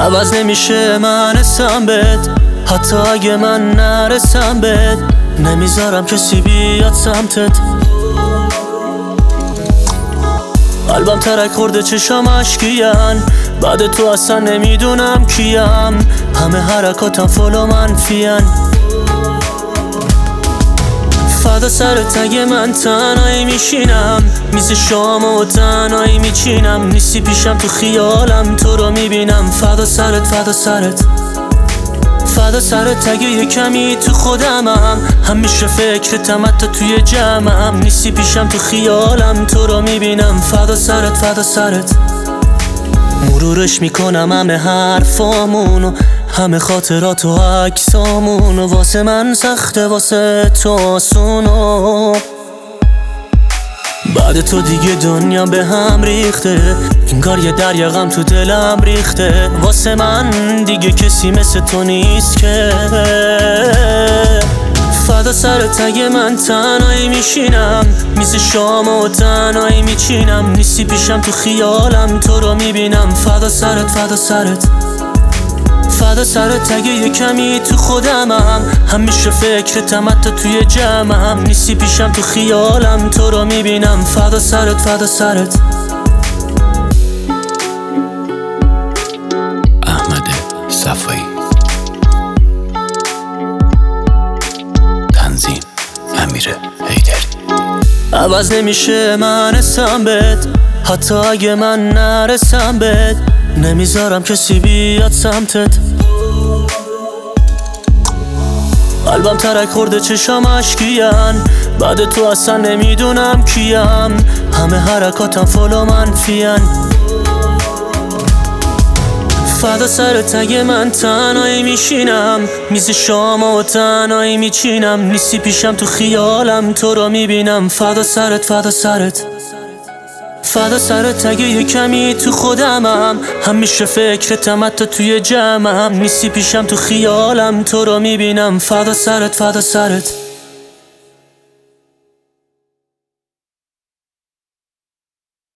عوض نمیشه من اسم بهت، حتی اگه من نرسم بهت نمیذارم کسی بیاد سمتت. قلبم ترک خورده چشام اشکیان، بعد تو اصلا نمیدونم کیم، همه حرکاتم فلو منفیان. فدا سرت اگه من تنهایی میشینم، میز شام و تنهایی میچینم، نیستی پیشم تو خیالم تو رو میبینم. فدا سرت فدا سرت فدا سرت اگه یه کمی تو خودمم، همیشه فکرتم حتی توی جمعم، نیستی پیشم تو خیالم تو رو میبینم. فدا سرت فدا سرت مرورش میکنم همه حرفامونو، همه خاطرات و عکسامونو، واسه من سخته واسه تو آسونو. بعد تو دیگه دنیا به هم ریخته، انگار یه دریا غم تو دلم ریخته، واسه من دیگه کسی مثل تو نیست که. فدا سرت اگه من تنهایی میشینم، میز شام و تنهایی میچینم، نیستی پیشم تو خیالم تو رو میبینم. فدا سرت فدا سرت فدا سرت اگه یه کمی تو خودمم، همیشه فکرتم حتی توی جمعم، نیستی پیشم تو خیالم تو رو میبینم. فدا سرت فدا سرت. احمد صفایی، تنظیم امیر حیدری. عوض نمیشه من اسم بهت، حتی اگه من نرسم بهت نمیذارم کسی بیاد سمتت. قلبم ترک خورده چشام اشکیان، بعد تو اصلا نمیدونم کیم، همه حرکاتم فلو منفیان. فدا سرت اگه من تنهایی میشینم، میز شام و تنهایی میچینم، نیستی پیشم تو خیالم تو رو میبینم. فدا سرت فدا سرت فدا سرت اگه یه کمی تو خودمم، همیشه فکرتم حتی توی جمعم، نیستی پیشم تو خیالم تو رو میبینم. فدا سرت فدا سرت